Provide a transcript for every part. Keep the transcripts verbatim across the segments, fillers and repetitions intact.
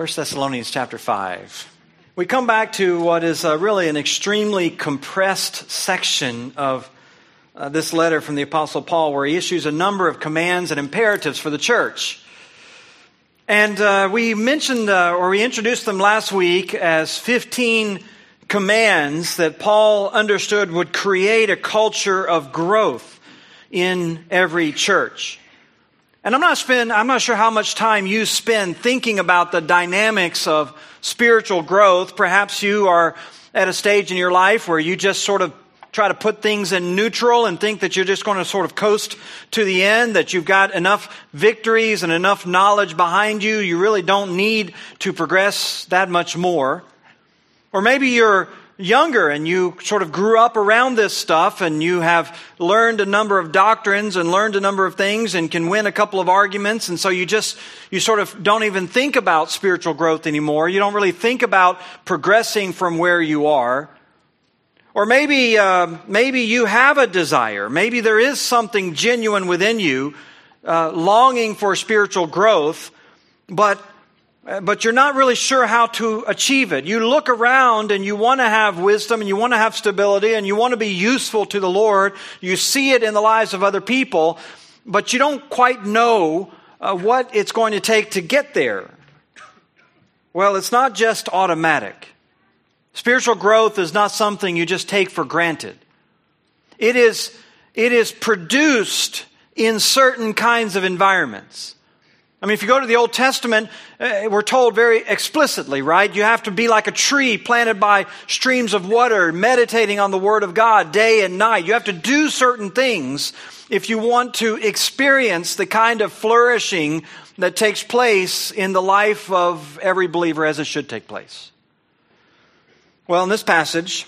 First Thessalonians chapter five. We come back to what is uh, really an extremely compressed section of uh, this letter from the Apostle Paul, where he issues a number of commands and imperatives for the church. And uh, we mentioned, uh, or we introduced them last week as fifteen commands that Paul understood would create a culture of growth in every church. And I'm not spend, I'm not sure how much time you spend thinking about the dynamics of spiritual growth. Perhaps you are at a stage in your life where you just sort of try to put things in neutral and think that you're just going to sort of coast to the end, that you've got enough victories and enough knowledge behind you. You really don't need to progress that much more. Or maybe you're younger and you sort of grew up around this stuff and you have learned a number of doctrines and learned a number of things and can win a couple of arguments, and so you just you sort of don't even think about spiritual growth anymore. You don't really think about progressing from where you are. Or maybe uh, maybe you have a desire. Maybe there is something genuine within you, uh, longing for spiritual growth, but But you're not really sure how to achieve it. You look around and you want to have wisdom and you want to have stability and you want to be useful to the Lord. You see it in the lives of other people, but you don't quite know uh, what it's going to take to get there. Well, it's not just automatic. Spiritual growth is not something you just take for granted. It is, it is produced in certain kinds of environments. I mean, if you go to the Old Testament, uh, we're told very explicitly, right? You have to be like a tree planted by streams of water, meditating on the Word of God day and night. You have to do certain things if you want to experience the kind of flourishing that takes place in the life of every believer as it should take place. Well, in this passage,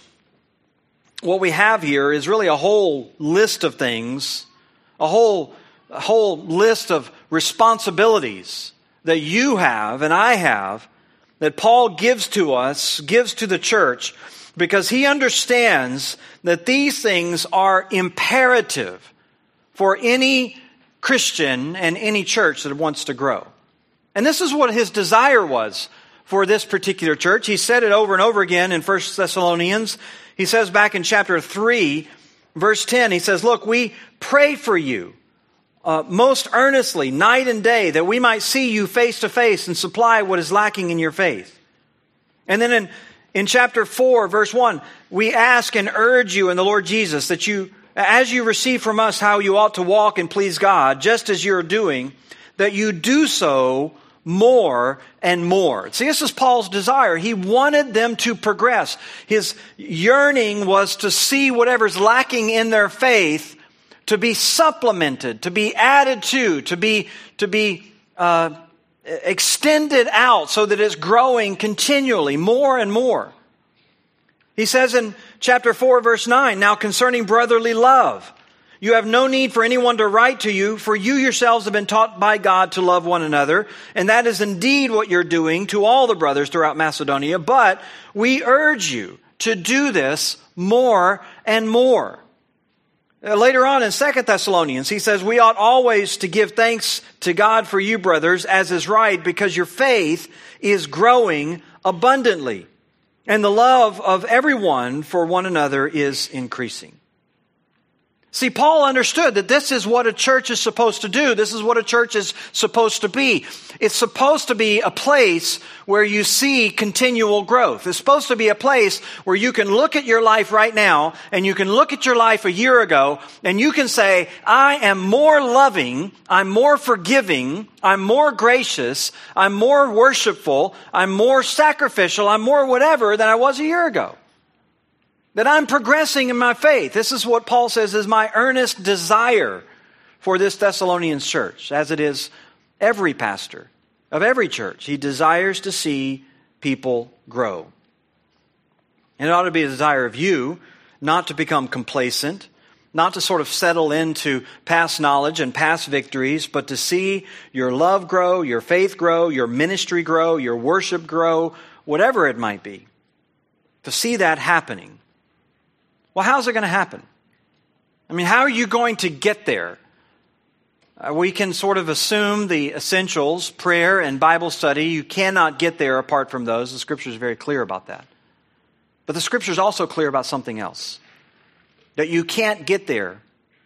what we have here is really a whole list of things, a whole, a whole list of responsibilities that you have and I have, that Paul gives to us, gives to the church, because he understands that these things are imperative for any Christian and any church that wants to grow. And this is what his desire was for this particular church. He said it over and over again in First Thessalonians. He says back in chapter three, verse ten, he says, "Look, we pray for you Uh, most earnestly, night and day, that we might see you face to face and supply what is lacking in your faith." And then in, in chapter four, verse one, "We ask and urge you in the Lord Jesus that you, as you receive from us how you ought to walk and please God, just as you're doing, that you do so more and more." See, this is Paul's desire. He wanted them to progress. His yearning was to see whatever's lacking in their faith to be supplemented, to be added to, to be to be uh, extended out so that it's growing continually, more and more. He says in chapter four, verse nine, "Now concerning brotherly love, you have no need for anyone to write to you, for you yourselves have been taught by God to love one another, and that is indeed what you're doing to all the brothers throughout Macedonia. But we urge you to do this more and more." Later on in Second Thessalonians, he says, "We ought always to give thanks to God for you, brothers, as is right, because your faith is growing abundantly, and the love of everyone for one another is increasing." See, Paul understood that this is what a church is supposed to do. This is what a church is supposed to be. It's supposed to be a place where you see continual growth. It's supposed to be a place where you can look at your life right now and you can look at your life a year ago and you can say, "I am more loving, I'm more forgiving, I'm more gracious, I'm more worshipful, I'm more sacrificial, I'm more whatever than I was a year ago." That I'm progressing in my faith. This is what Paul says is my earnest desire for this Thessalonians church, as it is every pastor of every church. He desires to see people grow. And it ought to be a desire of you not to become complacent, not to sort of settle into past knowledge and past victories, but to see your love grow, your faith grow, your ministry grow, your worship grow, whatever it might be. To see that happening. Well, how's it going to happen? I mean, how are you going to get there? Uh, we can sort of assume the essentials, prayer and Bible study. You cannot get there apart from those. The Scripture is very clear about that. But the Scripture is also clear about something else. That you can't get there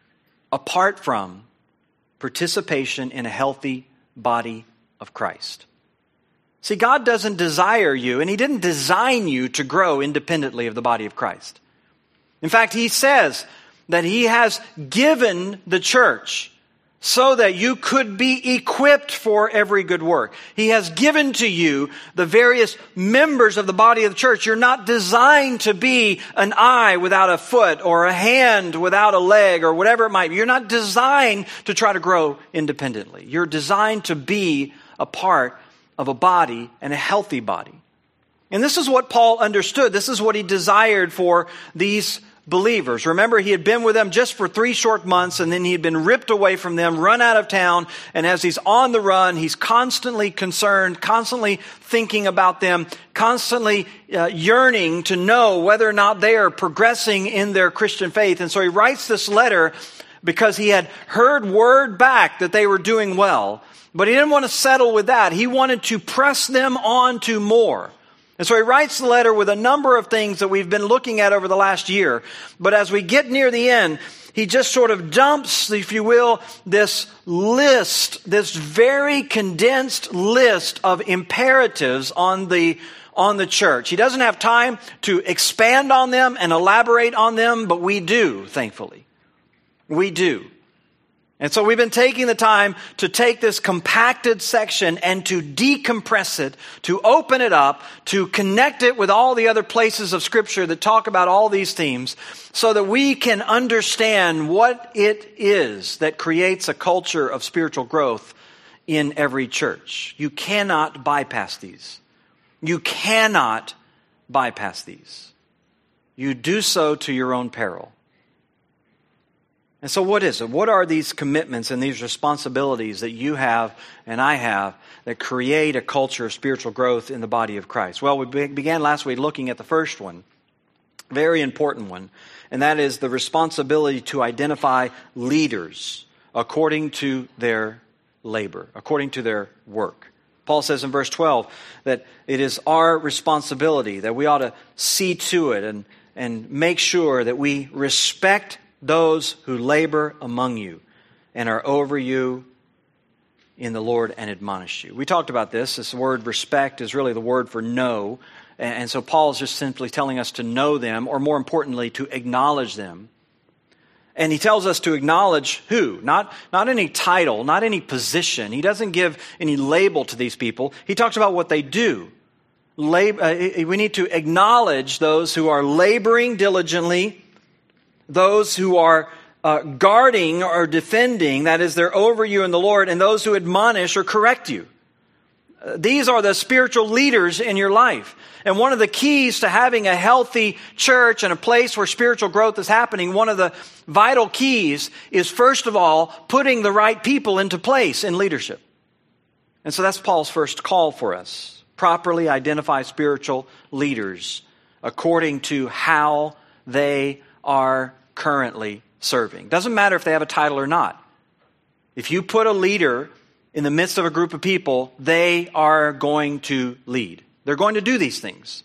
apart from participation in a healthy body of Christ. See, God doesn't desire you, and He didn't design you to grow independently of the body of Christ. In fact, He says that He has given the church so that you could be equipped for every good work. He has given to you the various members of the body of the church. You're not designed to be an eye without a foot or a hand without a leg or whatever it might be. You're not designed to try to grow independently. You're designed to be a part of a body and a healthy body. And this is what Paul understood. This is what he desired for these believers. Remember, he had been with them just for three short months, and then he had been ripped away from them, run out of town. And as he's on the run, he's constantly concerned, constantly thinking about them, constantly uh, yearning to know whether or not they are progressing in their Christian faith. And so he writes this letter because he had heard word back that they were doing well. But he didn't want to settle with that. He wanted to press them on to more. And so he writes the letter with a number of things that we've been looking at over the last year. But as we get near the end, he just sort of dumps, if you will, this list, this very condensed list of imperatives on the, on the church. He doesn't have time to expand on them and elaborate on them, but we do, thankfully. We do. And so we've been taking the time to take this compacted section and to decompress it, to open it up, to connect it with all the other places of Scripture that talk about all these themes, so that we can understand what it is that creates a culture of spiritual growth in every church. You cannot bypass these. You cannot bypass these. You do so to your own peril. And so what is it? What are these commitments and these responsibilities that you have and I have that create a culture of spiritual growth in the body of Christ? Well, we began last week looking at the first one, very important one, and that is the responsibility to identify leaders according to their labor, according to their work. Paul says in verse twelve that it is our responsibility, that we ought to see to it and, and make sure that we respect those who labor among you and are over you in the Lord and admonish you. We talked about this. This word respect is really the word for know. And so Paul is just simply telling us to know them, or more importantly, to acknowledge them. And he tells us to acknowledge who? Not, not any title, not any position. He doesn't give any label to these people. He talks about what they do. Lab- uh, we need to acknowledge those who are laboring diligently, those who are uh, guarding or defending, that is, they're over you in the Lord, and those who admonish or correct you. Uh, these are the spiritual leaders in your life. And one of the keys to having a healthy church and a place where spiritual growth is happening, one of the vital keys is, first of all, putting the right people into place in leadership. And so that's Paul's first call for us. Properly identify spiritual leaders according to how they are currently serving. Doesn't matter if they have a title or not. If you put a leader in the midst of a group of people, they are going to lead. They're going to do these things.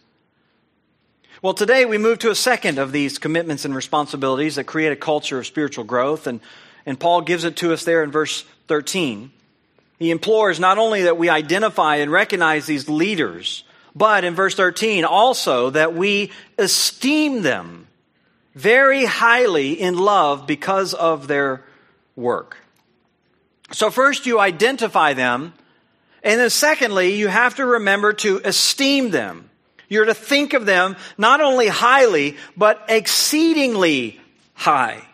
Well, today we move to a second of these commitments and responsibilities that create a culture of spiritual growth. And, and Paul gives it to us there in verse thirteen. He implores not only that we identify and recognize these leaders, but in verse thirteen also that we esteem them very highly in love because of their work. So first you identify them, and then secondly, you have to remember to esteem them. You're to think of them not only highly, but exceedingly high.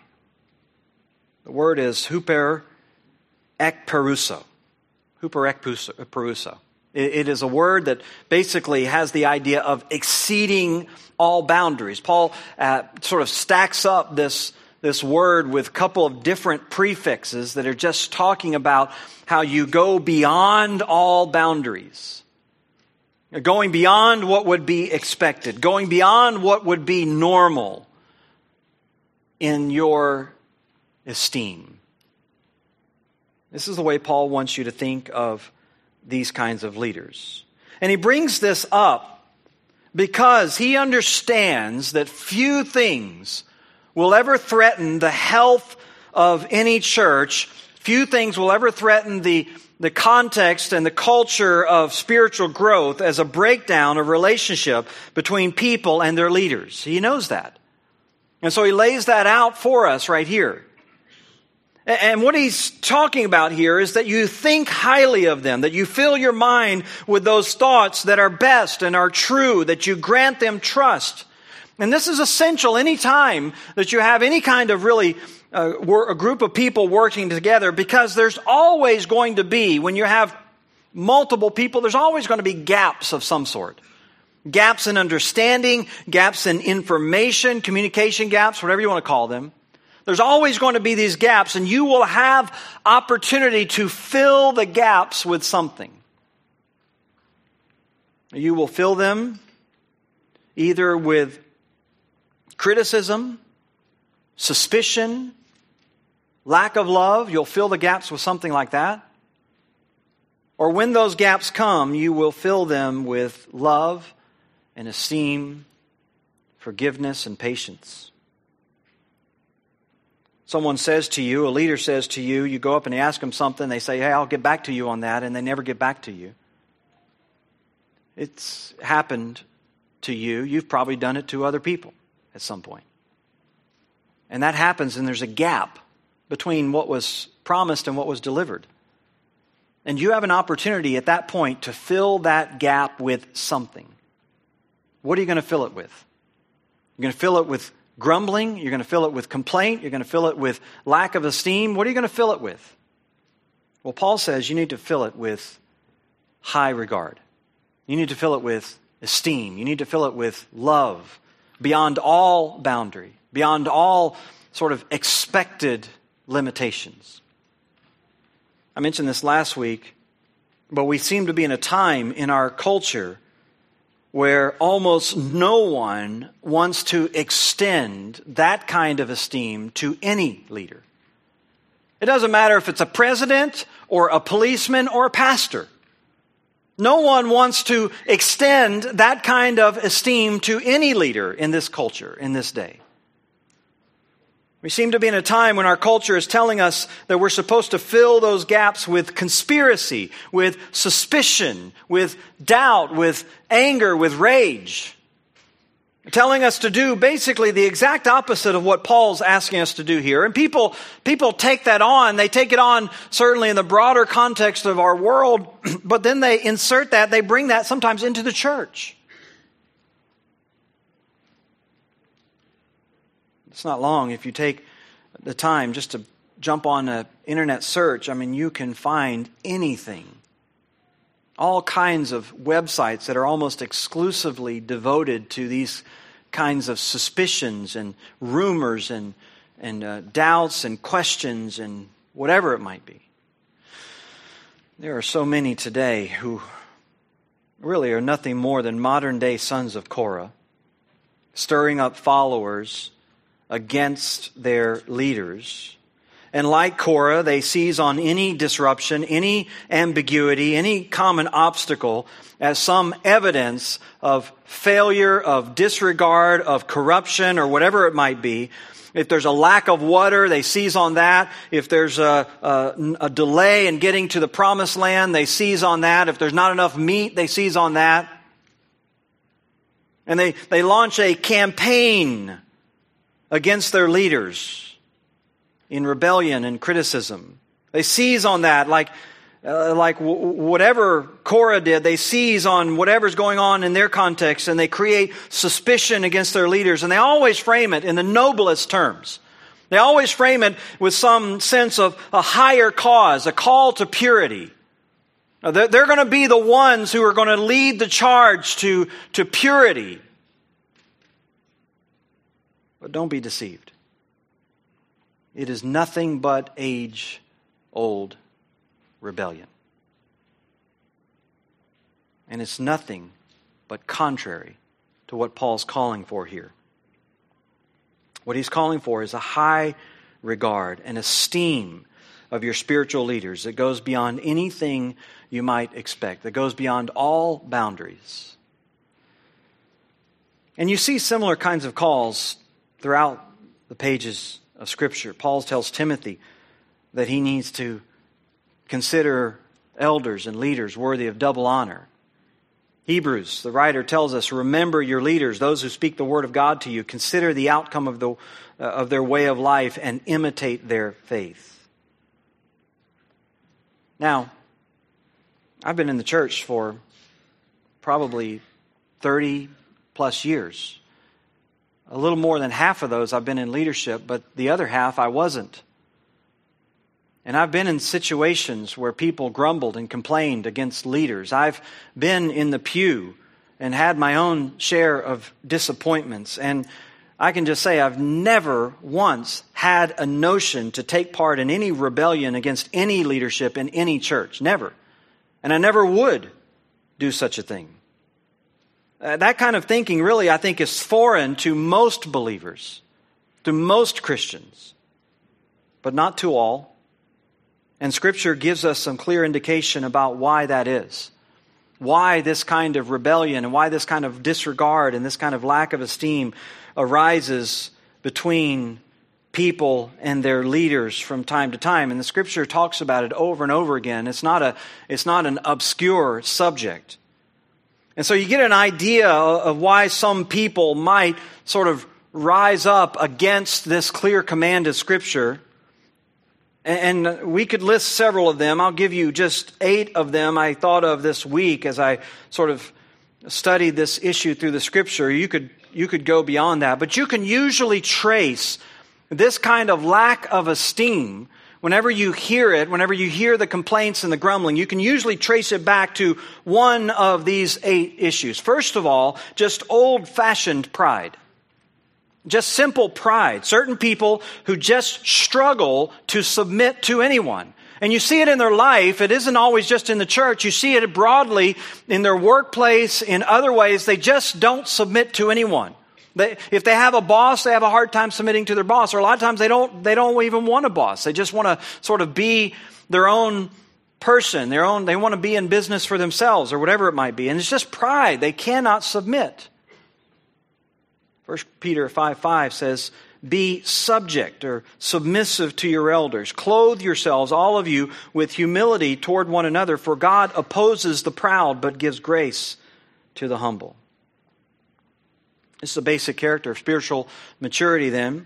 The word is huper ekperuso. Huper ekperuso. It is a word that basically has the idea of exceeding all boundaries. Paul uh, sort of stacks up this, this word with a couple of different prefixes that are just talking about how you go beyond all boundaries. Going beyond what would be expected. Going beyond what would be normal in your esteem. This is the way Paul wants you to think of these kinds of leaders. And he brings this up because he understands that few things will ever threaten the health of any church. Few things will ever threaten the, the context and the culture of spiritual growth as a breakdown of relationship between people and their leaders. He knows that. And so he lays that out for us right here. And what he's talking about here is that you think highly of them, that you fill your mind with those thoughts that are best and are true, that you grant them trust. And this is essential any time that you have any kind of really uh, a group of people working together, because there's always going to be, when you have multiple people, there's always going to be gaps of some sort. Gaps in understanding, gaps in information, communication gaps, whatever you want to call them. There's always going to be these gaps, and you will have opportunity to fill the gaps with something. You will fill them either with criticism, suspicion, lack of love. You'll fill the gaps with something like that. Or when those gaps come, you will fill them with love and esteem, forgiveness and patience. Someone says to you, a leader says to you, you go up and you ask them something, they say, hey, I'll get back to you on that, and they never get back to you. It's happened to you. You've probably done it to other people at some point. And that happens, and there's a gap between what was promised and what was delivered. And you have an opportunity at that point to fill that gap with something. What are you going to fill it with? You're going to fill it with grumbling, you're going to fill it with complaint, you're going to fill it with lack of esteem. What are you going to fill it with? Well, Paul says you need to fill it with high regard. You need to fill it with esteem. You need to fill it with love beyond all boundary, beyond all sort of expected limitations. I mentioned this last week, but we seem to be in a time in our culture where almost no one wants to extend that kind of esteem to any leader. It doesn't matter if it's a president or a policeman or a pastor. No one wants to extend that kind of esteem to any leader in this culture, in this day. We seem to be in a time when our culture is telling us that we're supposed to fill those gaps with conspiracy, with suspicion, with doubt, with anger, with rage. Telling us to do basically the exact opposite of what Paul's asking us to do here. And people, people take that on. They take it on certainly in the broader context of our world, but then they insert that, they bring that sometimes into the church. It's not long if you take the time just to jump on an internet search. I mean, you can find anything. All kinds of websites that are almost exclusively devoted to these kinds of suspicions and rumors and, and uh, doubts and questions and whatever it might be. There are so many today who really are nothing more than modern day sons of Korah, stirring up followers against their leaders. And like Korah, they seize on any disruption, any ambiguity, any common obstacle as some evidence of failure, of disregard, of corruption, or whatever it might be. If there's a lack of water, they seize on that. If there's a, a, a delay in getting to the promised land, they seize on that. If there's not enough meat, they seize on that. And they, they launch a campaign against their leaders in rebellion and criticism. They seize on that like, uh, like w- whatever Korah did, they seize on whatever's going on in their context, and they create suspicion against their leaders. And they always frame it in the noblest terms. They always frame it with some sense of a higher cause, a call to purity. Now, they're, they're going to be the ones who are going to lead the charge to, to purity. But don't be deceived. It is nothing but age-old rebellion. And it's nothing but contrary to what Paul's calling for here. What he's calling for is a high regard and esteem of your spiritual leaders that goes beyond anything you might expect, that goes beyond all boundaries. And you see similar kinds of calls throughout the pages of Scripture. Paul tells Timothy that he needs to consider elders and leaders worthy of double honor. Hebrews, the writer tells us, remember your leaders, those who speak the word of God to you. Consider the outcome of the uh, of their way of life and imitate their faith. Now, I've been in the church for probably thirty plus years. A little more than half of those I've been in leadership, but the other half I wasn't. And I've been in situations where people grumbled and complained against leaders. I've been in the pew and had my own share of disappointments. And I can just say I've never once had a notion to take part in any rebellion against any leadership in any church. Never. And I never would do such a thing. Uh, that kind of thinking really, I think, is foreign to most believers, to most Christians, but not to all. And Scripture gives us some clear indication about why that is. Why this kind of rebellion and why this kind of disregard and this kind of lack of esteem arises between people and their leaders from time to time. And the Scripture talks about it over and over again. It's not a, it's not an obscure subject. And so you get an idea of why some people might sort of rise up against this clear command of Scripture. And we could list several of them. I'll give you just eight of them I thought of this week as I sort of studied this issue through the Scripture. You could, you could go beyond that. But you can usually trace this kind of lack of esteem. Whenever you hear it, whenever you hear the complaints and the grumbling, you can usually trace it back to one of these eight issues. First of all, just old-fashioned pride. Just simple pride. Certain people who just struggle to submit to anyone. And you see it in their life. It isn't always just in the church. You see it broadly in their workplace, in other ways. They just don't submit to anyone. They, if they have a boss, they have a hard time submitting to their boss. Or a lot of times they don't, they don't even want a boss. They just want to sort of be their own person, their own, they want to be in business for themselves or whatever it might be. And it's just pride. They cannot submit. First Peter five five says, be subject or submissive to your elders. Clothe yourselves, all of you, with humility toward one another, for God opposes the proud but gives grace to the humble. This is a basic character of spiritual maturity then,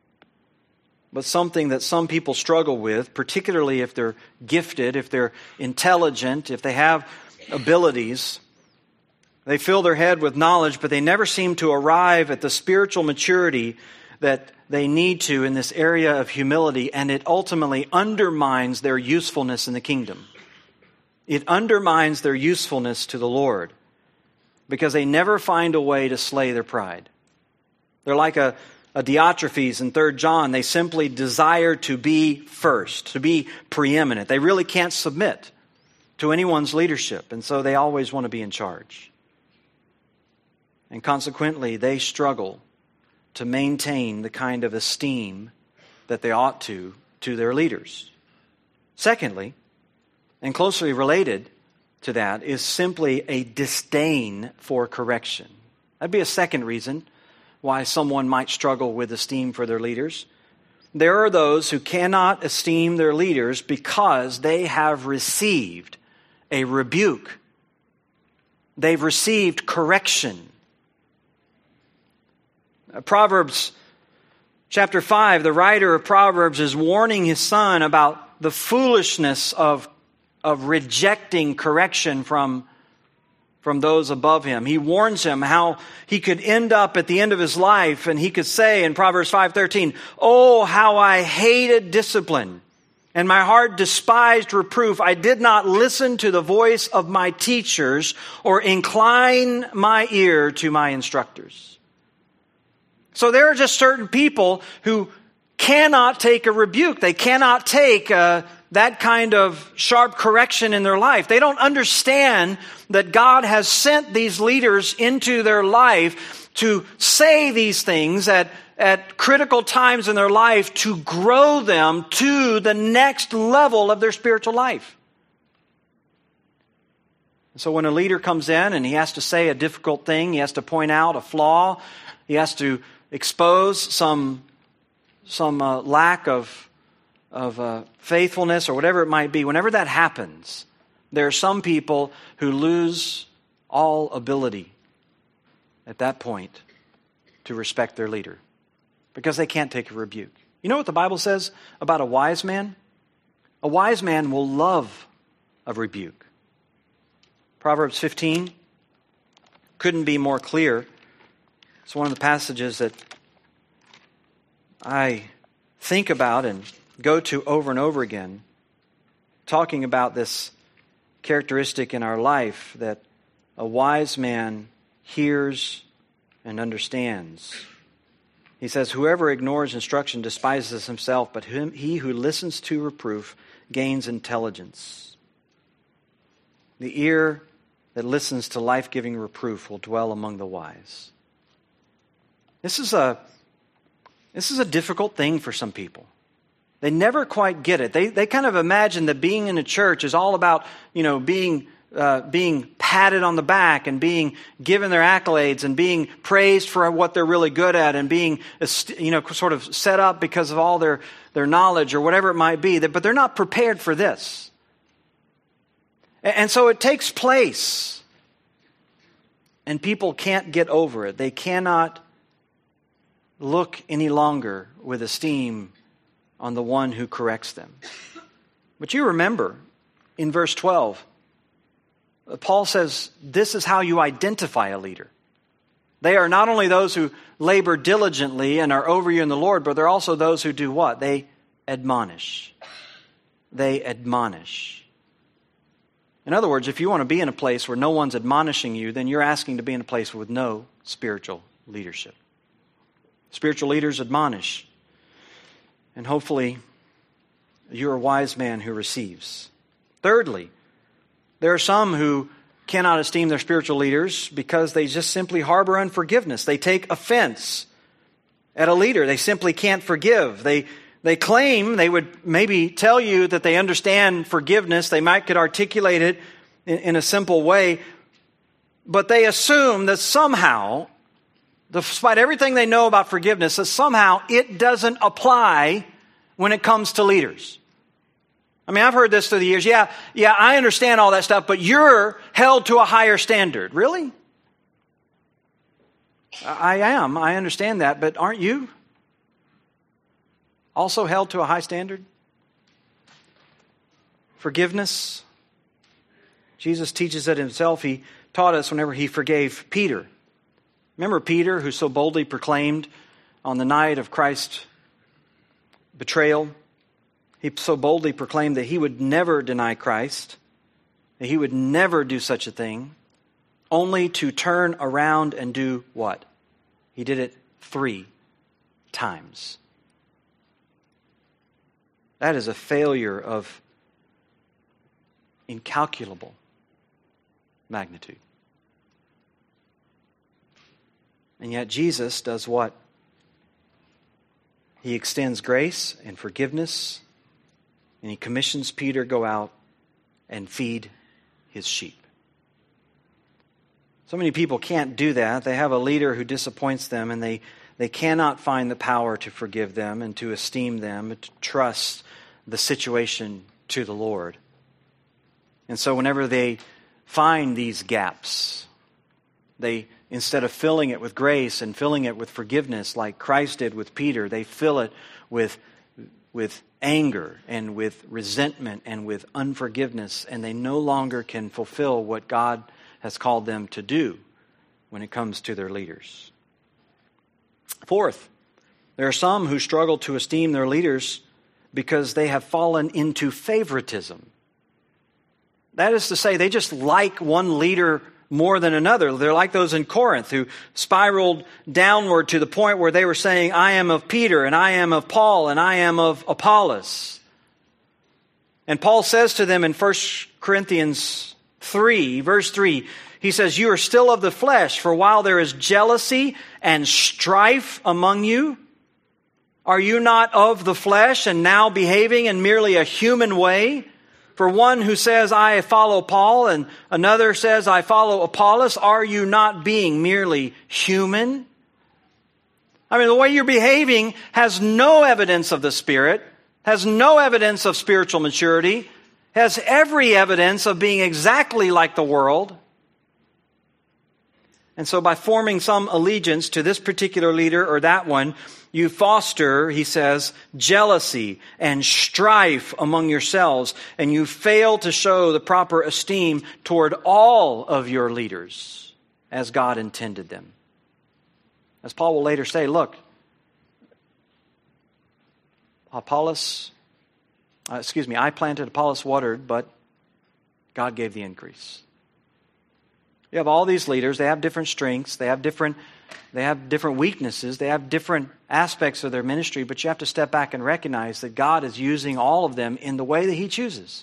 but something that some people struggle with, particularly if they're gifted, if they're intelligent, if they have abilities. They fill their head with knowledge, but they never seem to arrive at the spiritual maturity that they need to in this area of humility, and it ultimately undermines their usefulness in the kingdom. It undermines their usefulness to the Lord because they never find a way to slay their pride. They're like a, a Diotrephes in Third John. They simply desire to be first, to be preeminent. They really can't submit to anyone's leadership, and so they always want to be in charge. And consequently, they struggle to maintain the kind of esteem that they ought to to their leaders. Secondly, and closely related to that, is simply a disdain for correction. That'd be a second reason why someone might struggle with esteem for their leaders. There are those who cannot esteem their leaders because they have received a rebuke. They've received correction. Proverbs chapter five, the writer of Proverbs is warning his son about the foolishness of, of rejecting correction from, from those above him. He warns him how he could end up at the end of his life, and he could say in Proverbs five thirteen, "Oh, how I hated discipline, and my heart despised reproof. I did not listen to the voice of my teachers or incline my ear to my instructors." So there are just certain people who cannot take a rebuke. They cannot take a, that kind of sharp correction in their life. They don't understand that God has sent these leaders into their life to say these things at, at critical times in their life to grow them to the next level of their spiritual life. So when a leader comes in and he has to say a difficult thing, he has to point out a flaw, he has to expose some, some uh, lack of of uh, faithfulness or whatever it might be, whenever that happens, there are some people who lose all ability at that point to respect their leader because they can't take a rebuke. You know what the Bible says about a wise man? A wise man will love a rebuke. Proverbs fifteen couldn't be more clear. It's one of the passages that I think about and go to over and over again, talking about this characteristic in our life that a wise man hears and understands. He says, whoever ignores instruction despises himself, but him, he who listens to reproof gains intelligence. The ear that listens to life-giving reproof will dwell among the wise. This is a, this is a difficult thing for some people. They never quite get it. They they kind of imagine that being in a church is all about, you know, being uh, being patted on the back and being given their accolades and being praised for what they're really good at and being, you know, sort of set up because of all their, their knowledge or whatever it might be. But they're not prepared for this. And so it takes place. And people can't get over it. They cannot look any longer with esteem on the one who corrects them. But you remember in verse twelve, Paul says this is how you identify a leader. They are not only those who labor diligently and are over you in the Lord, but they're also those who do what? They admonish. They admonish. In other words, if you want to be in a place where no one's admonishing you, then you're asking to be in a place with no spiritual leadership. Spiritual leaders admonish. And hopefully, you're a wise man who receives. Thirdly, there are some who cannot esteem their spiritual leaders because they just simply harbor unforgiveness. They take offense at a leader. They simply can't forgive. They they claim, they would maybe tell you that they understand forgiveness. They might could articulate it in, in a simple way. But they assume that somehow, despite everything they know about forgiveness, that somehow it doesn't apply when it comes to leaders. I mean, I've heard this through the years. Yeah, yeah, I understand all that stuff, but you're held to a higher standard. Really? I am. I understand that, but aren't you also held to a high standard? Forgiveness. Jesus teaches it himself. He taught us whenever he forgave Peter. Remember Peter, who so boldly proclaimed on the night of Christ's betrayal? He so boldly proclaimed that he would never deny Christ, that he would never do such a thing, only to turn around and do what? He did it three times. That is a failure of incalculable magnitude. And yet Jesus does what? He extends grace and forgiveness, and he commissions Peter to go out and feed his sheep. So many people can't do that. They have a leader who disappoints them, and they, they cannot find the power to forgive them and to esteem them and to trust the situation to the Lord. And so whenever they find these gaps, they, instead of filling it with grace and filling it with forgiveness like Christ did with Peter, they fill it with, with anger and with resentment and with unforgiveness, and they no longer can fulfill what God has called them to do when it comes to their leaders. Fourth, there are some who struggle to esteem their leaders because they have fallen into favoritism. That is to say, they just like one leader more than another. They're like those in Corinth who spiraled downward to the point where they were saying, I am of Peter, and I am of Paul, and I am of Apollos. And Paul says to them in First Corinthians three, verse three, he says, you are still of the flesh, for while there is jealousy and strife among you, are you not of the flesh and now behaving in merely a human way? For one who says, I follow Paul, and another says, I follow Apollos, are you not being merely human? I mean, the way you're behaving has no evidence of the Spirit, has no evidence of spiritual maturity, has every evidence of being exactly like the world. And so by forming some allegiance to this particular leader or that one, you foster, he says, jealousy and strife among yourselves, and you fail to show the proper esteem toward all of your leaders as God intended them. As Paul will later say, look, Apollos, uh, excuse me, I planted, Apollos watered, but God gave the increase. You have all these leaders, they have different strengths, they have different They have different weaknesses. They have different aspects of their ministry, but you have to step back and recognize that God is using all of them in the way that He chooses.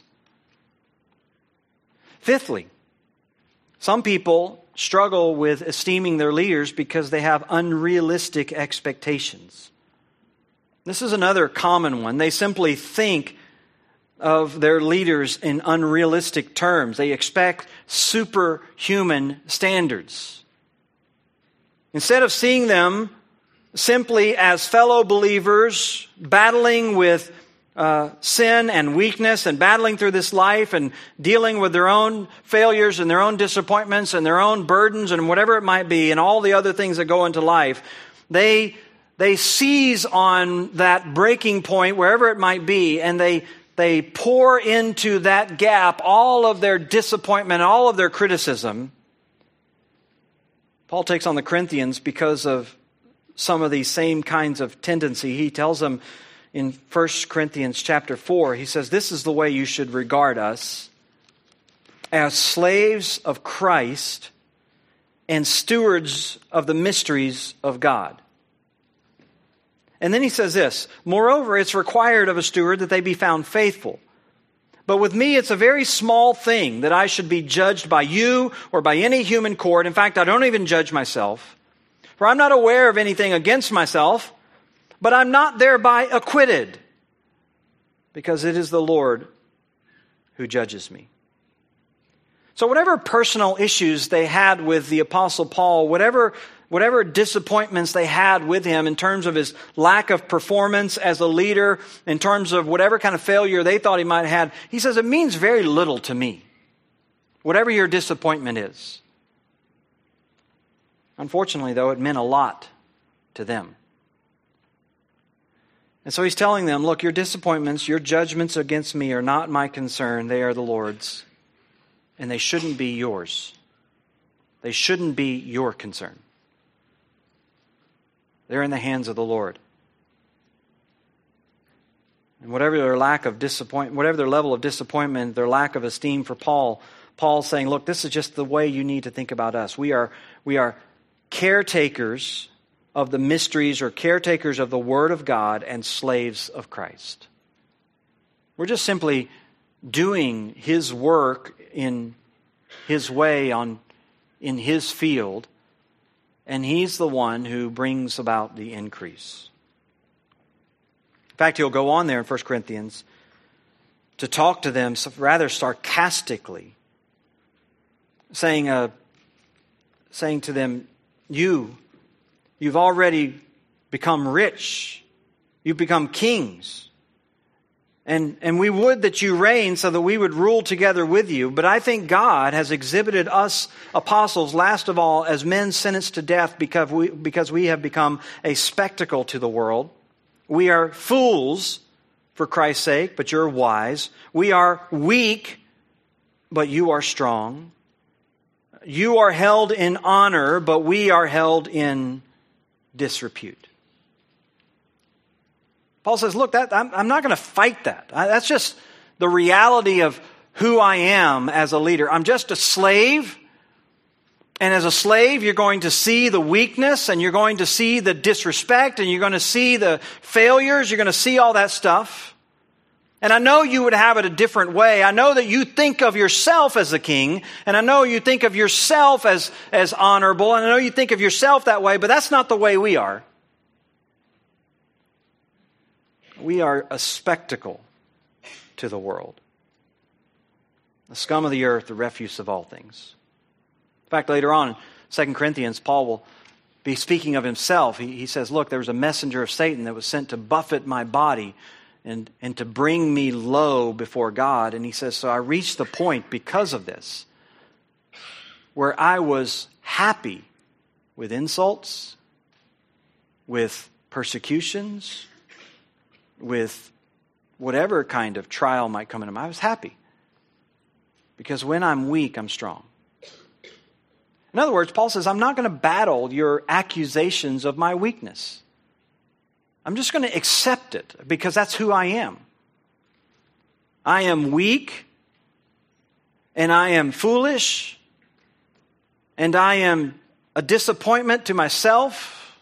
Fifthly, some people struggle with esteeming their leaders because they have unrealistic expectations. This is another common one. They simply think of their leaders in unrealistic terms. They expect superhuman standards. Instead of seeing them simply as fellow believers battling with uh, sin and weakness and battling through this life and dealing with their own failures and their own disappointments and their own burdens and whatever it might be and all the other things that go into life, they they seize on that breaking point wherever it might be, and they they pour into that gap all of their disappointment, all of their criticism. Paul takes on the Corinthians because of some of these same kinds of tendency. He tells them in First Corinthians chapter four, he says, this is the way you should regard us, as slaves of Christ and stewards of the mysteries of God. And then he says this, moreover, it's required of a steward that they be found faithful. But with me, it's a very small thing that I should be judged by you or by any human court. In fact, I don't even judge myself. For I'm not aware of anything against myself, but I'm not thereby acquitted, because it is the Lord who judges me. So whatever personal issues they had with the Apostle Paul, whatever Whatever disappointments they had with him in terms of his lack of performance as a leader, in terms of whatever kind of failure they thought he might have had, he says, it means very little to me, whatever your disappointment is. Unfortunately, though, it meant a lot to them. And so he's telling them, look, your disappointments, your judgments against me are not my concern. They are the Lord's. And they shouldn't be yours. They shouldn't be your concern. They're in the hands of the Lord. And whatever their lack of disappointment, whatever their level of disappointment, their lack of esteem for Paul, Paul's saying, look, this is just the way you need to think about us. We are, we are caretakers of the mysteries, or caretakers of the Word of God, and slaves of Christ. We're just simply doing His work in His way, on in His field, and He's the one who brings about the increase. In fact, he'll go on there in First Corinthians to talk to them rather sarcastically, saying, uh, saying to them, you, you've already become rich. You've become kings. And, and we would that you reign so that we would rule together with you. But I think God has exhibited us apostles, last of all, as men sentenced to death because we, because we have become a spectacle to the world. We are fools for Christ's sake, but you're wise. We are weak, but you are strong. You are held in honor, but we are held in disrepute. Paul says, look, that, I'm, I'm not going to fight that. I, that's just the reality of who I am as a leader. I'm just a slave. And as a slave, you're going to see the weakness, and you're going to see the disrespect, and you're going to see the failures. You're going to see all that stuff. And I know you would have it a different way. I know that you think of yourself as a king, and I know you think of yourself as, as honorable, and I know you think of yourself that way, but that's not the way we are. We are a spectacle to the world. The scum of the earth, the refuse of all things. In fact, later on in Second Corinthians, Paul will be speaking of himself. He, he says, look, there was a messenger of Satan that was sent to buffet my body and, and to bring me low before God. And he says, so I reached the point because of this where I was happy with insults, with persecutions, with whatever kind of trial might come into me. I was happy. Because when I'm weak, I'm strong. In other words, Paul says, I'm not going to battle your accusations of my weakness. I'm just going to accept it because that's who I am. I am weak, and I am foolish, and I am a disappointment to myself.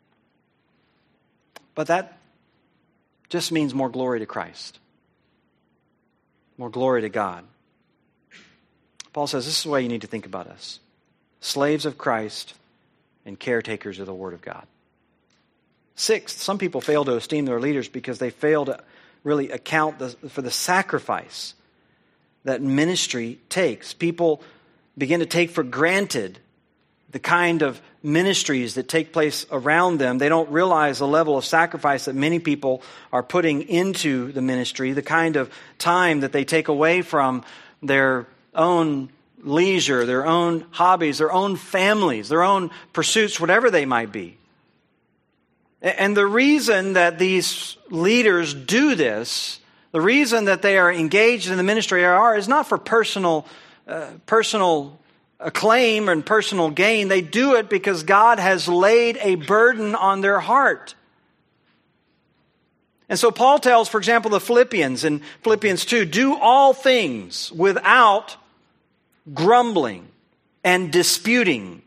But that just means more glory to Christ. More glory to God. Paul says this is the way you need to think about us. Slaves of Christ and caretakers of the Word of God. Sixth, some people fail to esteem their leaders because they fail to really account the, for the sacrifice that ministry takes. People begin to take for granted the kind of ministries that take place around them. They don't realize the level of sacrifice that many people are putting into the ministry, the kind of time that they take away from their own leisure, their own hobbies, their own families, their own pursuits, whatever they might be. And the reason that these leaders do this, the reason that they are engaged in the ministry are, is not for personal, uh, personal acclaim and personal gain. They do it because God has laid a burden on their heart. And so Paul tells, for example, the Philippians in Philippians two, do all things without grumbling and disputing,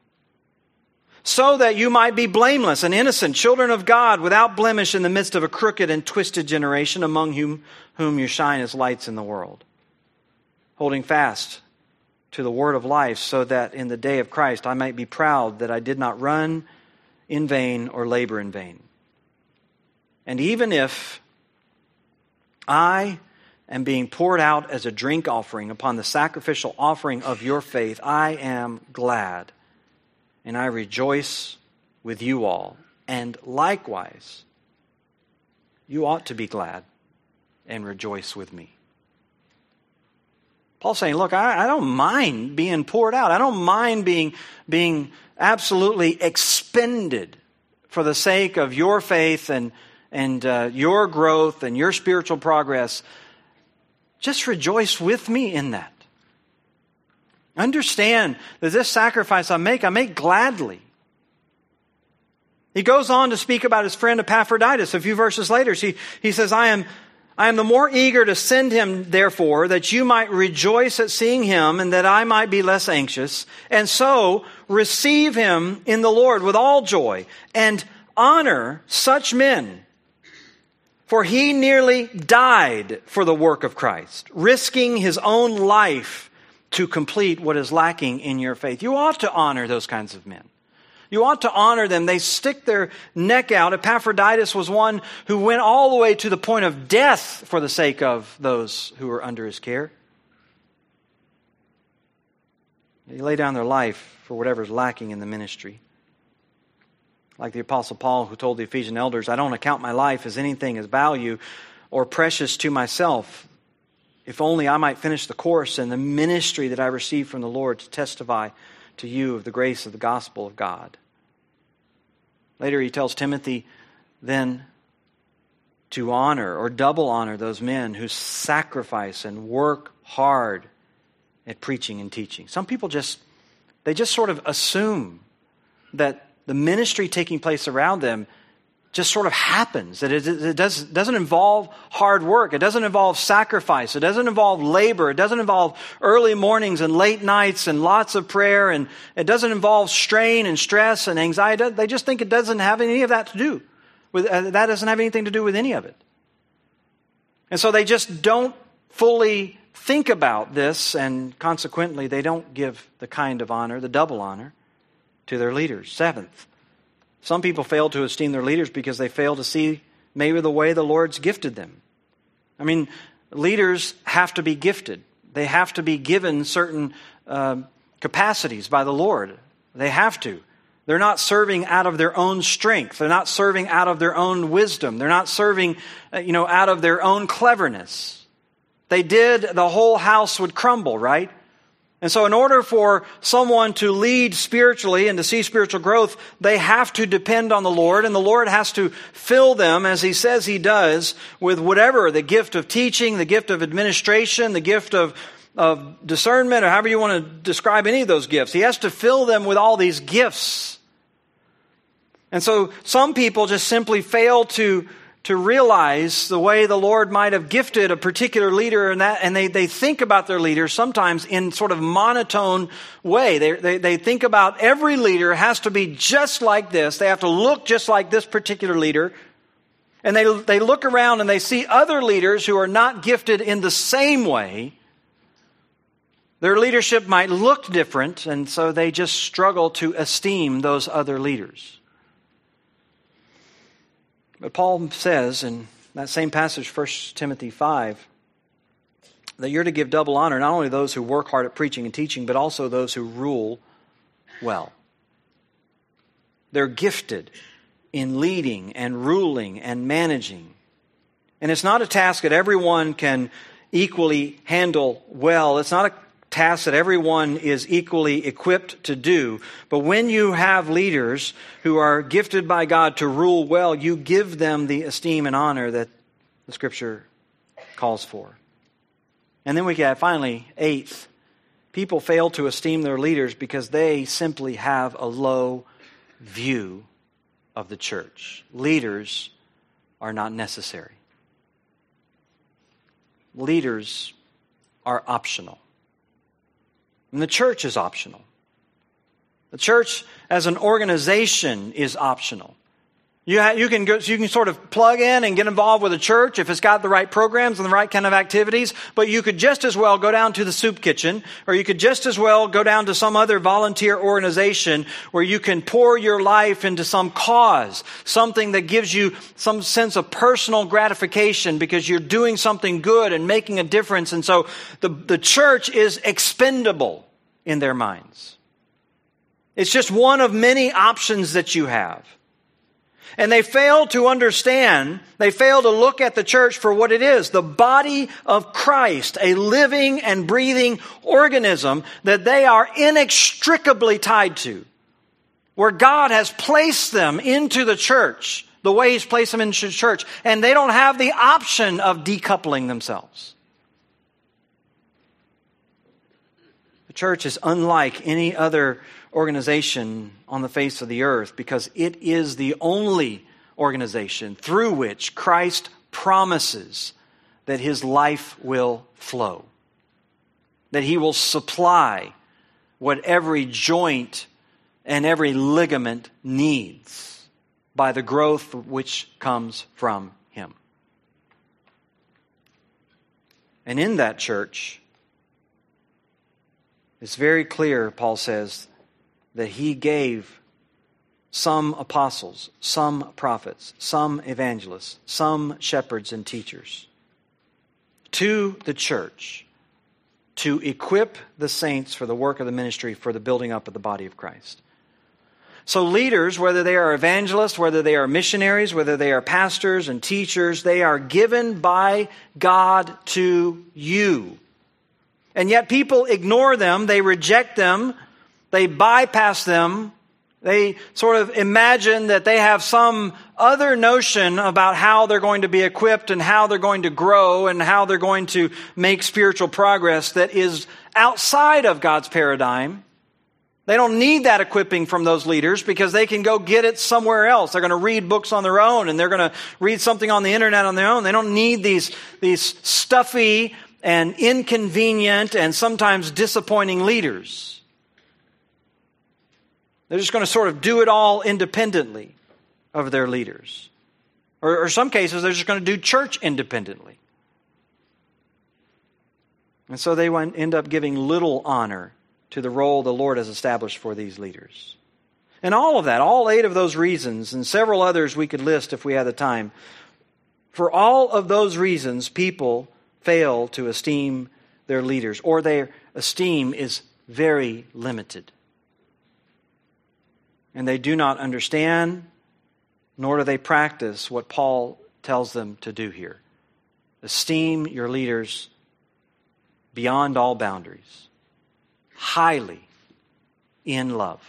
so that you might be blameless and innocent, children of God, without blemish in the midst of a crooked and twisted generation, among whom, whom you shine as lights in the world, holding fast to the word of life, so that in the day of Christ I might be proud that I did not run in vain or labor in vain. And even if I am being poured out as a drink offering upon the sacrificial offering of your faith, I am glad, and I rejoice with you all. And likewise, you ought to be glad and rejoice with me. Paul's saying, look, I, I don't mind being poured out. I don't mind being, being absolutely expended for the sake of your faith and, and uh, your growth and your spiritual progress. Just rejoice with me in that. Understand that this sacrifice I make, I make gladly. He goes on to speak about his friend Epaphroditus a few verses later. He, he says, I am, I am the more eager to send him, therefore, that you might rejoice at seeing him and that I might be less anxious. And so receive him in the Lord with all joy and honor such men. For he nearly died for the work of Christ, risking his own life to complete what is lacking in your faith. You ought to honor those kinds of men. You ought to honor them. They stick their neck out. Epaphroditus was one who went all the way to the point of death for the sake of those who were under his care. They lay down their life for whatever is lacking in the ministry. Like the Apostle Paul, who told the Ephesian elders, I don't account my life as anything as value or precious to myself, if only I might finish the course and the ministry that I received from the Lord to testify to you of the grace of the gospel of God. Later he tells Timothy then to honor or double honor those men who sacrifice and work hard at preaching and teaching. Some people just, they just sort of assume that the ministry taking place around them just sort of happens. That it, it does, doesn't involve hard work. It doesn't involve sacrifice. It doesn't involve labor. It doesn't involve early mornings and late nights and lots of prayer. And it doesn't involve strain and stress and anxiety. They just think it doesn't have any of that to do with, uh, that doesn't have anything to do with any of it. And so they just don't fully think about this, and consequently they don't give the kind of honor, the double honor, to their leaders. Seventh, some people fail to esteem their leaders because they fail to see maybe the way the Lord's gifted them. I mean, leaders have to be gifted. They have to be given certain uh, capacities by the Lord. They have to. They're not serving out of their own strength. They're not serving out of their own wisdom. They're not serving, uh, you know, out of their own cleverness. They did, the whole house would crumble, right? And so in order for someone to lead spiritually and to see spiritual growth, they have to depend on the Lord, and the Lord has to fill them, as He says He does, with whatever, the gift of teaching, the gift of administration, the gift of, of discernment, or however you want to describe any of those gifts. He has to fill them with all these gifts. And so some people just simply fail to to realize the way the Lord might have gifted a particular leader, and that, and they, they think about their leader sometimes in sort of monotone way. They, they, they think about every leader has to be just like this. They have to look just like this particular leader. And they, they look around and they see other leaders who are not gifted in the same way. Their leadership might look different, and so they just struggle to esteem those other leaders. But Paul says in that same passage, First Timothy five, that you're to give double honor not only to those who work hard at preaching and teaching, but also those who rule well. They're gifted in leading and ruling and managing. And it's not a task that everyone can equally handle well. It's not a task that everyone is equally equipped to do. But when you have leaders who are gifted by God to rule well, you give them the esteem and honor that the Scripture calls for. And then we get, finally, eighth, people fail to esteem their leaders because they simply have a low view of the church. Leaders are not necessary. Leaders are optional. And the church is optional. The church as an organization is optional. You, ha- you, can go, you can sort of plug in and get involved with a church if it's got the right programs and the right kind of activities, but you could just as well go down to the soup kitchen, or you could just as well go down to some other volunteer organization where you can pour your life into some cause, something that gives you some sense of personal gratification because you're doing something good and making a difference. And so the, the church is expendable in their minds. It's just one of many options that you have. And they fail to understand, they fail to look at the church for what it is, the body of Christ, a living and breathing organism that they are inextricably tied to, where God has placed them into the church, the way He's placed them into the church, and they don't have the option of decoupling themselves. The church is unlike any other organization on the face of the earth because it is the only organization through which Christ promises that His life will flow, that He will supply what every joint and every ligament needs by the growth which comes from Him. And in that church, it's very clear, Paul says, that He gave some apostles, some prophets, some evangelists, some shepherds and teachers to the church to equip the saints for the work of the ministry, for the building up of the body of Christ. So leaders, whether they are evangelists, whether they are missionaries, whether they are pastors and teachers, they are given by God to you. And yet people ignore them, they reject them, they bypass them. They sort of imagine that they have some other notion about how they're going to be equipped and how they're going to grow and how they're going to make spiritual progress that is outside of God's paradigm. They don't need that equipping from those leaders because they can go get it somewhere else. They're going to read books on their own and they're going to read something on the internet on their own. They don't need these, these stuffy and inconvenient and sometimes disappointing leaders. They're just going to sort of do it all independently of their leaders. Or in some cases, they're just going to do church independently. And so they end up giving little honor to the role the Lord has established for these leaders. And all of that, all eight of those reasons, and several others we could list if we had the time, for all of those reasons, people fail to esteem their leaders, or their esteem is very limited. And they do not understand, nor do they practice what Paul tells them to do here. Esteem your leaders beyond all boundaries, highly in love.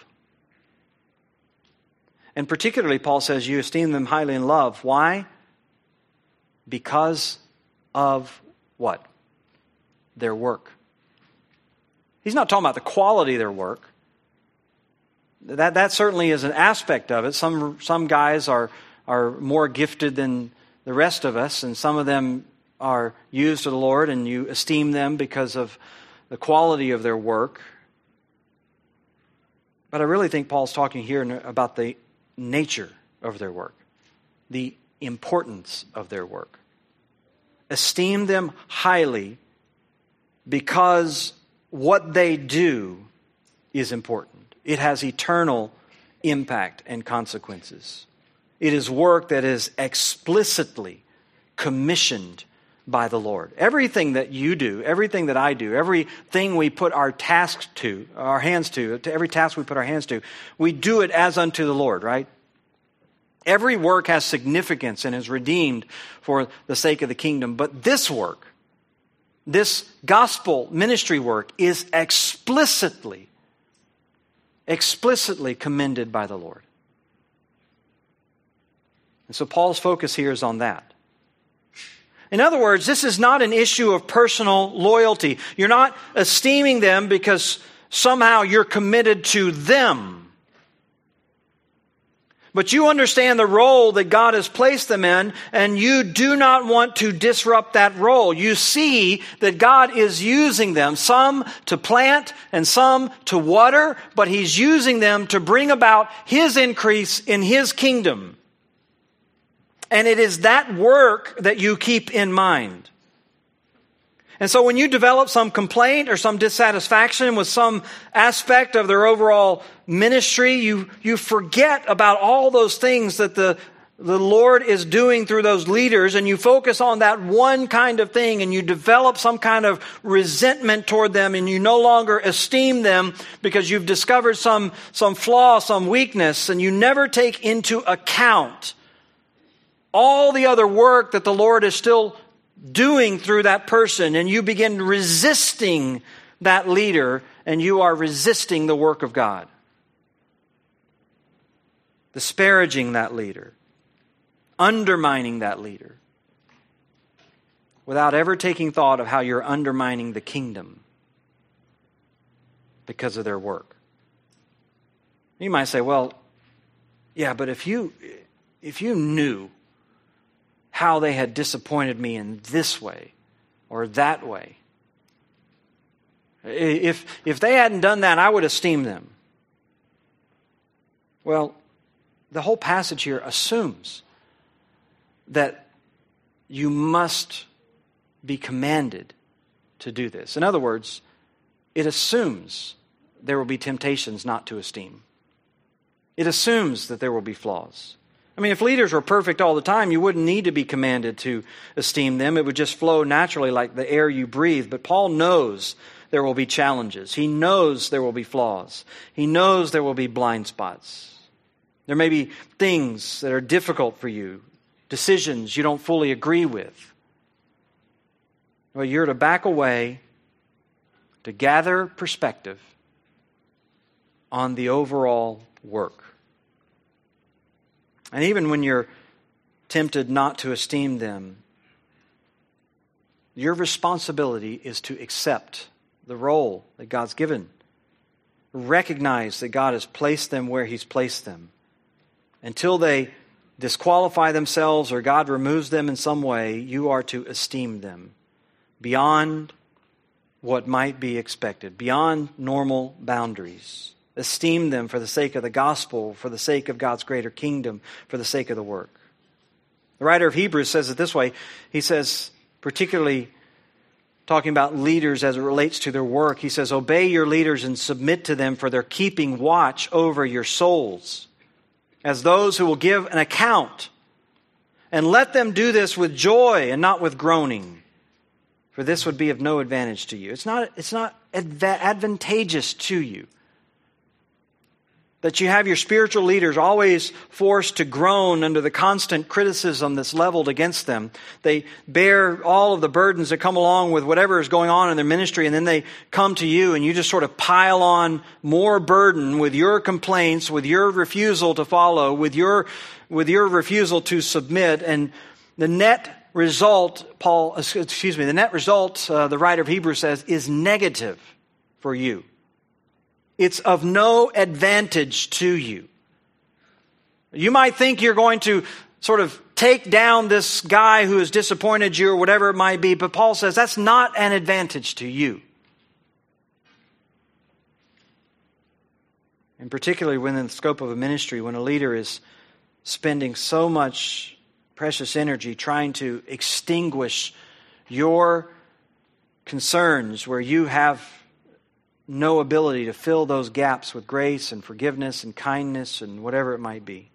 And particularly, Paul says, you esteem them highly in love. Why? Because of what? Their work. He's not talking about the quality of their work. That that certainly is an aspect of it. Some some guys are are more gifted than the rest of us, and some of them are used to the Lord, and you esteem them because of the quality of their work. But I really think Paul's talking here about the nature of their work, the importance of their work. Esteem them highly because what they do is important. It has eternal impact and consequences. It is work that is explicitly commissioned by the Lord. Everything that you do, everything that I do, everything we put our tasks to, our hands to, to every task we put our hands to, we do it as unto the Lord, right? Every work has significance and is redeemed for the sake of the kingdom. But this work, this gospel ministry work, is explicitly, explicitly commended by the Lord. And so Paul's focus here is on that. In other words, this is not an issue of personal loyalty. You're not esteeming them because somehow you're committed to them. But you understand the role that God has placed them in, and you do not want to disrupt that role. You see that God is using them, some to plant and some to water, but He's using them to bring about His increase in His kingdom. And it is that work that you keep in mind. And so when you develop some complaint or some dissatisfaction with some aspect of their overall ministry, you, you forget about all those things that the, the Lord is doing through those leaders, and you focus on that one kind of thing, and you develop some kind of resentment toward them, and you no longer esteem them because you've discovered some, some flaw, some weakness, and you never take into account all the other work that the Lord is still doing through that person, and you begin resisting that leader, and you are resisting the work of God. Disparaging that leader. Undermining that leader. Without ever taking thought of how you're undermining the kingdom because of their work. You might say, well, yeah, but if you if you knew how they had disappointed me in this way or that way. If, if they hadn't done that, I would esteem them. Well, the whole passage here assumes that you must be commanded to do this. In other words, it assumes there will be temptations not to esteem. It assumes that there will be flaws. I mean, if leaders were perfect all the time, you wouldn't need to be commanded to esteem them. It would just flow naturally like the air you breathe. But Paul knows there will be challenges. He knows there will be flaws. He knows there will be blind spots. There may be things that are difficult for you, decisions you don't fully agree with. Well, you're to back away to gather perspective on the overall work. And even when you're tempted not to esteem them, your responsibility is to accept the role that God's given. Recognize that God has placed them where He's placed them. Until they disqualify themselves or God removes them in some way, you are to esteem them beyond what might be expected, beyond normal boundaries. Esteem them for the sake of the gospel, for the sake of God's greater kingdom, for the sake of the work. The writer of Hebrews says it this way. He says, particularly talking about leaders as it relates to their work. He says, obey your leaders and submit to them, for they're keeping watch over your souls as those who will give an account. And let them do this with joy and not with groaning, for this would be of no advantage to you. It's not, it's not adva- advantageous to you that you have your spiritual leaders always forced to groan under the constant criticism that's leveled against them. They bear all of the burdens that come along with whatever is going on in their ministry, and then they come to you and you just sort of pile on more burden with your complaints, with your refusal to follow, with your, with your refusal to submit. And the net result, Paul, excuse me, the net result, uh, the writer of Hebrews says, is negative for you. It's of no advantage to you. You might think you're going to sort of take down this guy who has disappointed you or whatever it might be, but Paul says that's not an advantage to you. And particularly when in the scope of a ministry, when a leader is spending so much precious energy trying to extinguish your concerns where you have no ability to fill those gaps with grace and forgiveness and kindness and whatever it might be.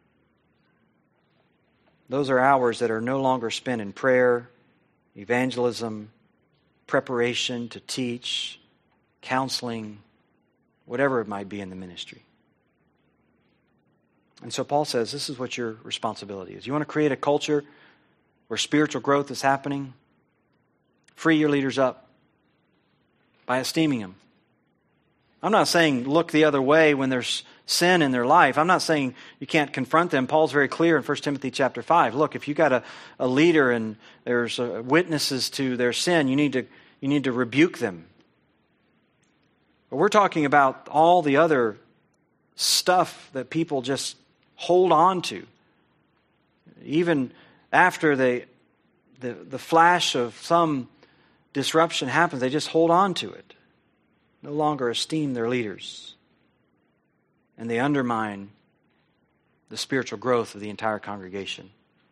Those are hours that are no longer spent in prayer, evangelism, preparation to teach, counseling, whatever it might be in the ministry. And so Paul says this is what your responsibility is. You want to create a culture where spiritual growth is happening? Free your leaders up by esteeming them. I'm not saying look the other way when there's sin in their life. I'm not saying you can't confront them. Paul's very clear in First Timothy chapter five. Look, if you got a, a leader and there's uh, witnesses to their sin, you need to you need to rebuke them. But we're talking about all the other stuff that people just hold on to. Even after they the the flash of some disruption happens, they just hold on to it. No longer esteem their leaders. And they undermine the spiritual growth of the entire congregation.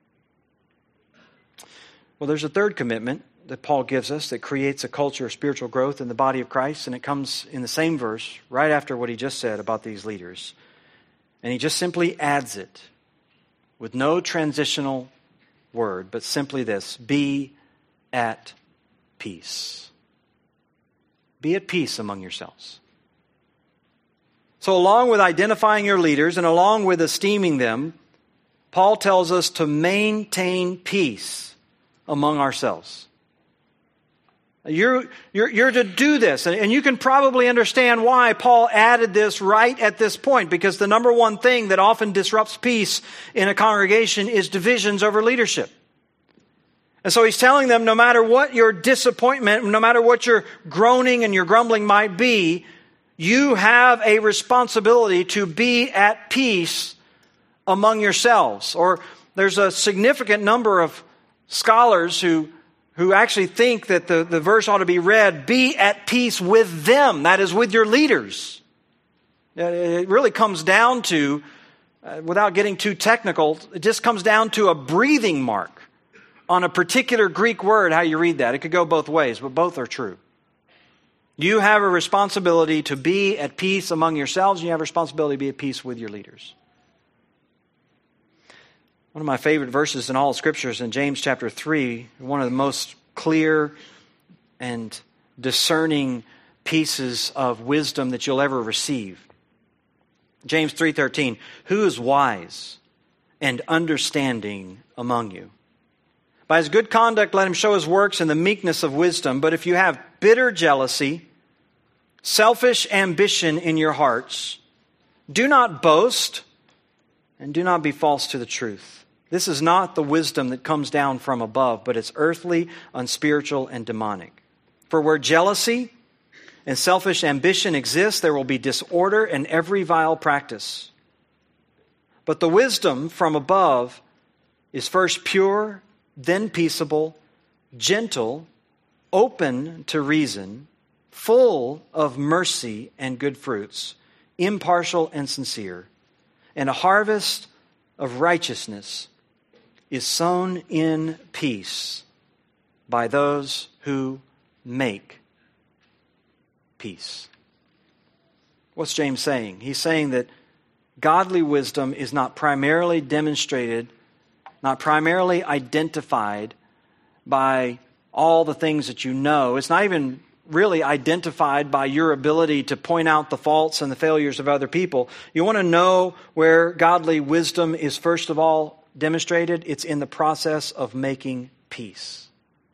Well, there's a third commitment that Paul gives us that creates a culture of spiritual growth in the body of Christ, and it comes in the same verse right after what he just said about these leaders. And he just simply adds it with no transitional word, but simply this: be at peace. Be at peace among yourselves. So along with identifying your leaders and along with esteeming them, Paul tells us to maintain peace among ourselves. You're, you're, you're to do this, and, and you can probably understand why Paul added this right at this point, because the number one thing that often disrupts peace in a congregation is divisions over leadership. And so he's telling them, no matter what your disappointment, no matter what your groaning and your grumbling might be, you have a responsibility to be at peace among yourselves. Or there's a significant number of scholars who, who actually think that the, the verse ought to be read, be at peace with them, that is, with your leaders. It really comes down to, uh, without getting too technical, it just comes down to a breathing mark on a particular Greek word, how you read that. It could go both ways, but both are true. You have a responsibility to be at peace among yourselves, and you have a responsibility to be at peace with your leaders. One of my favorite verses in all of Scripture is in James chapter three, one of the most clear and discerning pieces of wisdom that you'll ever receive. James three thirteen, who is wise and understanding among you? By his good conduct, let him show his works in the meekness of wisdom. But if you have bitter jealousy, selfish ambition in your hearts, do not boast and do not be false to the truth. This is not the wisdom that comes down from above, but it's earthly, unspiritual, and demonic. For where jealousy and selfish ambition exist, there will be disorder and every vile practice. But the wisdom from above is first pure, then peaceable, gentle, open to reason, full of mercy and good fruits, impartial and sincere. And a harvest of righteousness is sown in peace by those who make peace. What's James saying? He's saying that godly wisdom is not primarily demonstrated, not primarily identified by all the things that you know. It's not even really identified by your ability to point out the faults and the failures of other people. You want to know where godly wisdom is first of all demonstrated? It's in the process of making peace.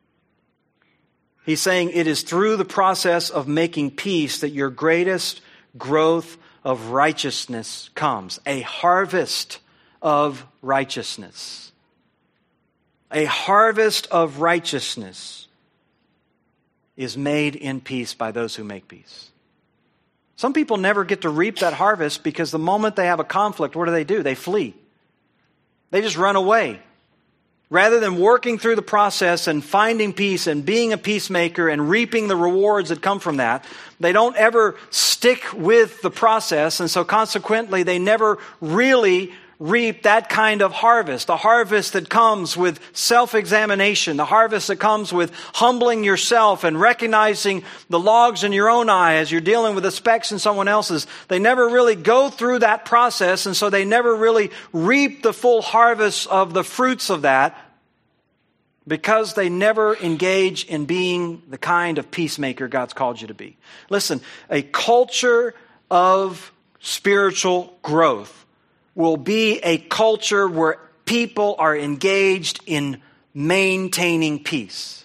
He's saying it is through the process of making peace that your greatest growth of righteousness comes. A harvest of righteousness. A harvest of righteousness is made in peace by those who make peace. Some people never get to reap that harvest because the moment they have a conflict, what do they do? They flee. They just run away. Rather than working through the process and finding peace and being a peacemaker and reaping the rewards that come from that, they don't ever stick with the process, and so consequently they never really reap that kind of harvest. The harvest that comes with self-examination, the harvest that comes with humbling yourself and recognizing the logs in your own eye as you're dealing with the specks in someone else's. They never really go through that process, and so they never really reap the full harvest of the fruits of that because they never engage in being the kind of peacemaker God's called you to be. Listen, a culture of spiritual growth will be a culture where people are engaged in maintaining peace.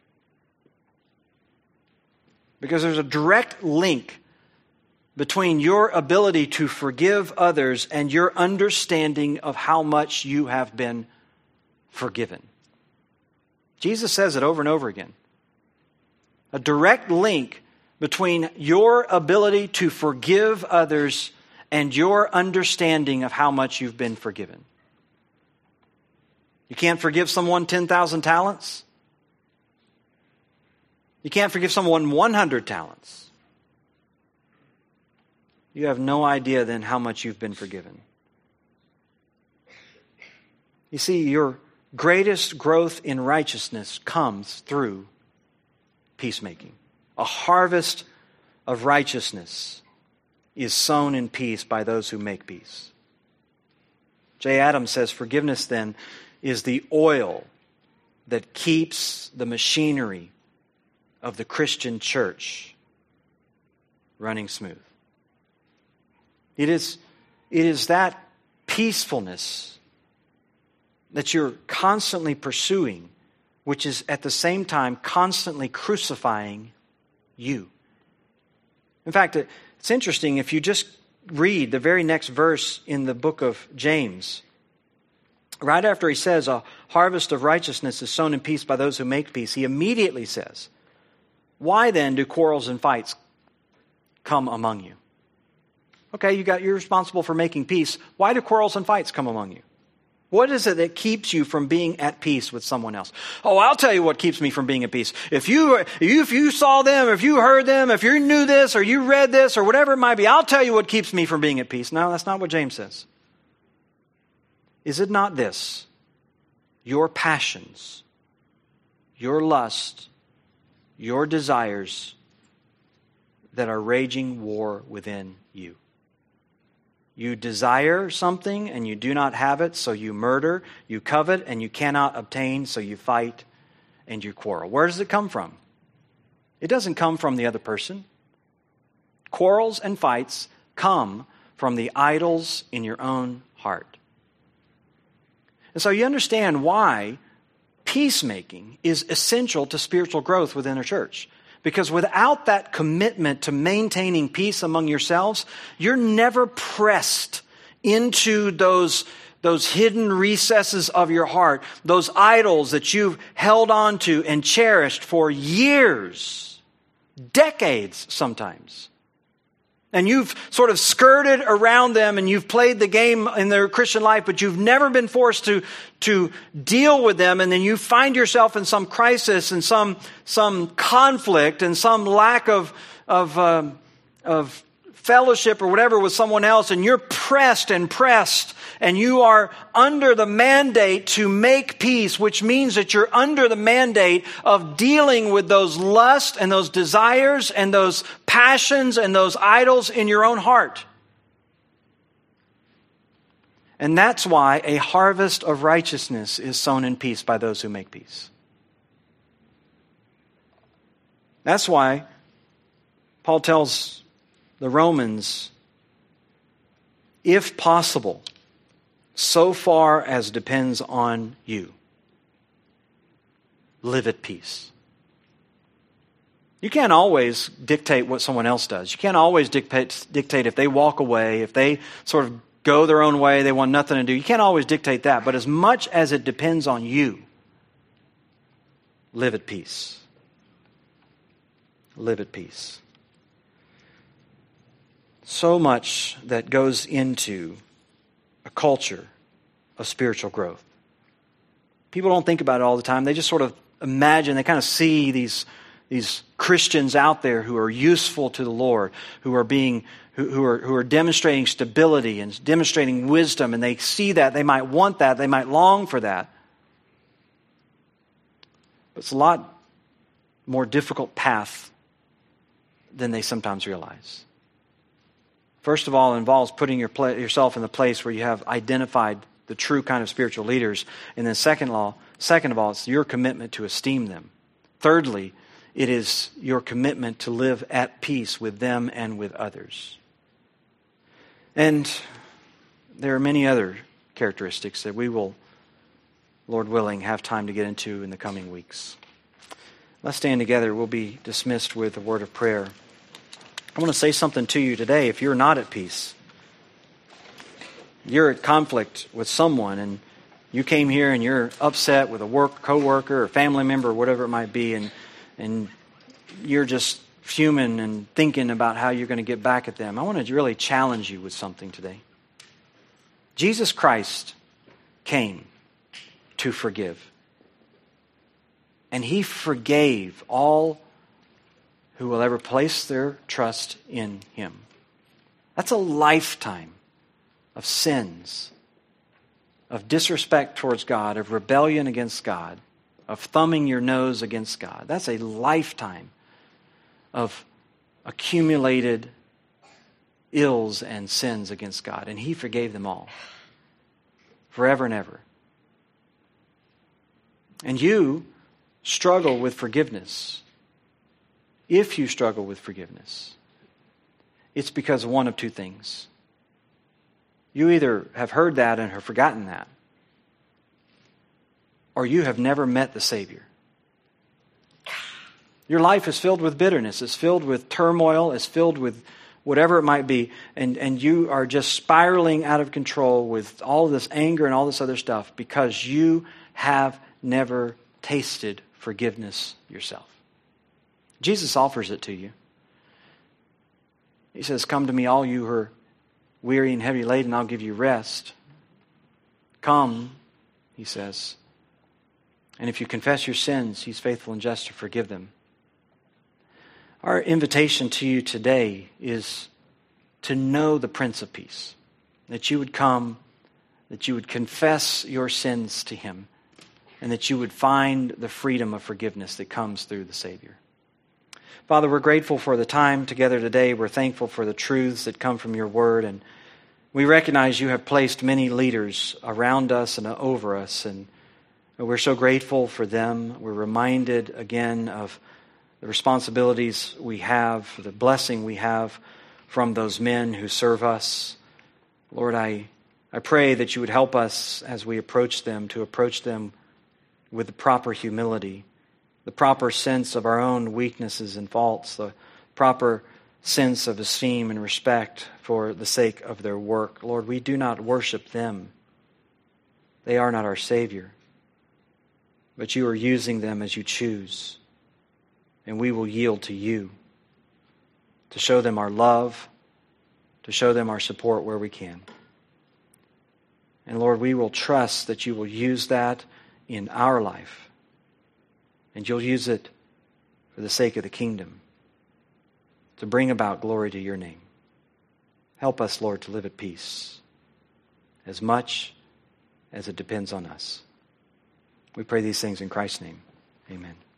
Because there's a direct link between your ability to forgive others and your understanding of how much you have been forgiven. Jesus says it over and over again. A direct link between your ability to forgive others and your understanding of how much you've been forgiven. You can't forgive someone ten thousand talents. You can't forgive someone one hundred talents. You have no idea then how much you've been forgiven. You see, your greatest growth in righteousness comes through peacemaking. A harvest of righteousness is sown in peace by those who make peace. Jay Adams says, forgiveness then is the oil that keeps the machinery of the Christian church running smooth. It is, it is that peacefulness that you're constantly pursuing, which is at the same time constantly crucifying you. In fact, it, It's interesting, if you just read the very next verse in the book of James, right after he says, a harvest of righteousness is sown in peace by those who make peace, he immediately says, why then do quarrels and fights come among you? Okay, you got, you're responsible for making peace. Why do quarrels and fights come among you? What is it that keeps you from being at peace with someone else? Oh, I'll tell you what keeps me from being at peace. If you, if you, if you saw them, if you heard them, if you knew this, or you read this, or whatever it might be, I'll tell you what keeps me from being at peace. No, that's not what James says. Is it not this? Your passions, your lust, your desires that are raging war within you. You desire something and you do not have it, so you murder. You covet and you cannot obtain, so you fight and you quarrel. Where does it come from? It doesn't come from the other person. Quarrels and fights come from the idols in your own heart. And so you understand why peacemaking is essential to spiritual growth within a church. Because without that commitment to maintaining peace among yourselves, you're never pressed into those, those hidden recesses of your heart, those idols that you've held on to and cherished for years, decades sometimes. And you've sort of skirted around them and you've played the game in their Christian life, but you've never been forced to, to deal with them. And then you find yourself in some crisis and some, some conflict and some lack of, of, um, of fellowship or whatever with someone else, and you're pressed and pressed, and you are under the mandate to make peace, which means that you're under the mandate of dealing with those lusts and those desires and those passions and those idols in your own heart. And that's why a harvest of righteousness is sown in peace by those who make peace. That's why Paul tells the Romans, if possible, so far as depends on you, live at peace. You can't always dictate what someone else does. You can't always dictate, dictate if they walk away, if they sort of go their own way, they want nothing to do. You can't always dictate that. But as much as it depends on you, live at peace. Live at peace. So much that goes into a culture of spiritual growth. People don't think about it all the time. They just sort of imagine, they kind of see these, these Christians out there who are useful to the Lord, who are being who, who are who are demonstrating stability and demonstrating wisdom, and they see that, they might want that, they might long for that. But it's a lot more difficult path than they sometimes realize. First of all, it involves putting your pla- yourself in the place where you have identified the true kind of spiritual leaders. And then second, law, second of all, it's your commitment to esteem them. Thirdly, it is your commitment to live at peace with them and with others. And there are many other characteristics that we will, Lord willing, have time to get into in the coming weeks. Let's stand together. We'll be dismissed with a word of prayer. I want to say something to you today. If you're not at peace, you're at conflict with someone, and you came here and you're upset with a work coworker or family member or whatever it might be, and and you're just fuming and thinking about how you're going to get back at them. I want to really challenge you with something today. Jesus Christ came to forgive. And He forgave all who will ever place their trust in Him. That's a lifetime of sins, of disrespect towards God, of rebellion against God, of thumbing your nose against God. That's a lifetime of accumulated ills and sins against God. And He forgave them all, forever and ever. And you struggle with forgiveness. If you struggle with forgiveness, it's because of one of two things. You either have heard that and have forgotten that, or you have never met the Savior. Your life is filled with bitterness. It's filled with turmoil. It's filled with whatever it might be. And, and you are just spiraling out of control with all this anger and all this other stuff because you have never tasted forgiveness yourself. Jesus offers it to you. He says, "Come to me, all you who are weary and heavy laden, I'll give you rest." Come, He says. And if you confess your sins, He's faithful and just to forgive them. Our invitation to you today is to know the Prince of Peace. That you would come, that you would confess your sins to Him, and that you would find the freedom of forgiveness that comes through the Savior. Father, we're grateful for the time together today. We're thankful for the truths that come from your word. And we recognize you have placed many leaders around us and over us. And we're so grateful for them. We're reminded again of the responsibilities we have, the blessing we have from those men who serve us. Lord, I, I pray that you would help us as we approach them to approach them with the proper humility, the proper sense of our own weaknesses and faults, the proper sense of esteem and respect for the sake of their work. Lord, we do not worship them. They are not our Savior. But you are using them as you choose. And we will yield to you to show them our love, to show them our support where we can. And Lord, we will trust that you will use that in our life. And you'll use it for the sake of the kingdom, to bring about glory to your name. Help us, Lord, to live at peace as much as it depends on us. We pray these things in Christ's name. Amen.